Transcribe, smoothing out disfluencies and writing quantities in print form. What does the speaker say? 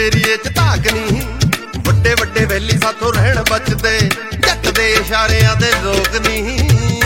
ਏਰੀਏ ਚ ਧਾਕ ਨਹੀਂ ਵੱਡੇ ਵੱਡੇ ਵੈਲੀ ਸਾਥੋਂ ਰਹਿਣ ਬਚਦੇ ਜੱਟ ਦੇ ਇਸ਼ਾਰਿਆਂ ਦੇ ਲੋਕ ਨਹੀਂ।